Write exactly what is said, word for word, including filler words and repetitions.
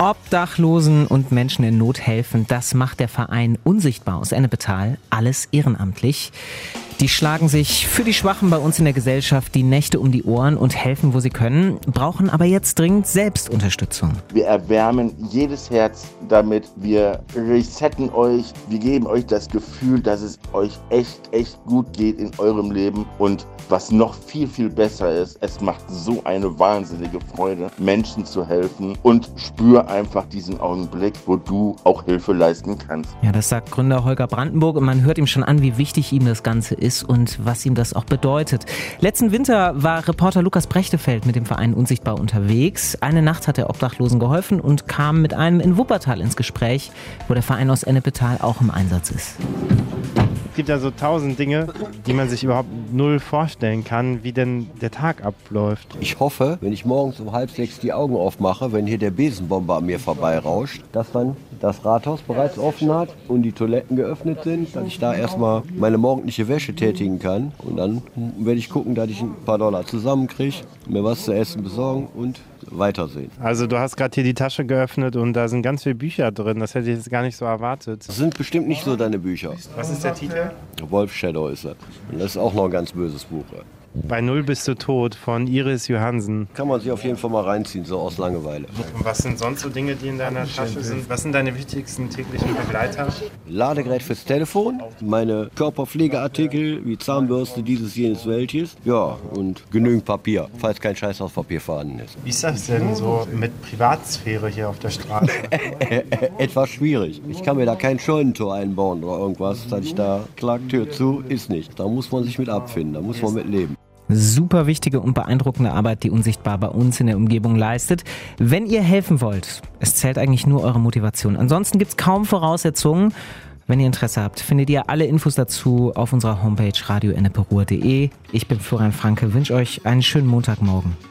Obdachlosen und Menschen in Not helfen, das macht der Verein Unsichtbar aus Ennepetal, alles ehrenamtlich. Die schlagen sich für die Schwachen bei uns in der Gesellschaft die Nächte um die Ohren und helfen, wo sie können, brauchen aber jetzt dringend selbst Unterstützung. Wir erwärmen jedes Herz damit, wir resetten euch, wir geben euch das Gefühl, dass es euch echt, echt gut geht in eurem Leben. Und was noch viel, viel besser ist, es macht so eine wahnsinnige Freude, Menschen zu helfen, und spür einfach diesen Augenblick, wo du auch Hilfe leisten kannst. Ja, das sagt Gründer Holger Brandenburg und man hört ihm schon an, wie wichtig ihm das Ganze ist und was ihm das auch bedeutet. Letzten Winter war Reporter Lukas Brechtefeld mit dem Verein Unsichtbar unterwegs. Eine Nacht hat er Obdachlosen geholfen und kam mit einem in Wuppertal ins Gespräch, wo der Verein aus Ennepetal auch im Einsatz ist. Es gibt ja so tausend Dinge, die man sich überhaupt null vorstellen kann, wie denn der Tag abläuft. Ich hoffe, wenn ich morgens um halb sechs die Augen aufmache, wenn hier der Besenbomber an mir vorbeirauscht, dass dann das Rathaus bereits offen hat und die Toiletten geöffnet sind, dass ich da erstmal meine morgendliche Wäsche tätigen kann. Und dann werde ich gucken, dass ich ein paar Dollar zusammenkriege, mir was zu essen besorgen und weitersehen. Also du hast gerade hier die Tasche geöffnet und da sind ganz viele Bücher drin. Das hätte ich jetzt gar nicht so erwartet. Das sind bestimmt nicht so deine Bücher. Was ist der Titel? Wolf Shadow ist das. Und das ist auch noch ein ganz böses Buch. Bei Null bist du tot von Iris Johansen. Kann man sich auf jeden Fall mal reinziehen, so aus Langeweile. Und was sind sonst so Dinge, die in deiner Tasche sind? Was sind deine wichtigsten täglichen Begleiter? Ladegerät fürs Telefon, meine Körperpflegeartikel wie Zahnbürste, dieses, jenes, welches. Ja, und genügend Papier, falls kein Scheißhauspapier vorhanden ist. Wie ist das denn so mit Privatsphäre hier auf der Straße? Etwas schwierig. Ich kann mir da kein Scheunentor einbauen oder irgendwas, dass ich da klar, Tür zu, ist nicht. Da muss man sich mit abfinden, da muss man mit leben. Super wichtige und beeindruckende Arbeit, die Unsichtbar bei uns in der Umgebung leistet. Wenn ihr helfen wollt, es zählt eigentlich nur eure Motivation. Ansonsten gibt es kaum Voraussetzungen. Wenn ihr Interesse habt, findet ihr alle Infos dazu auf unserer Homepage radio enneperuhr punkt de. Ich bin Florian Franke, wünsche euch einen schönen Montagmorgen.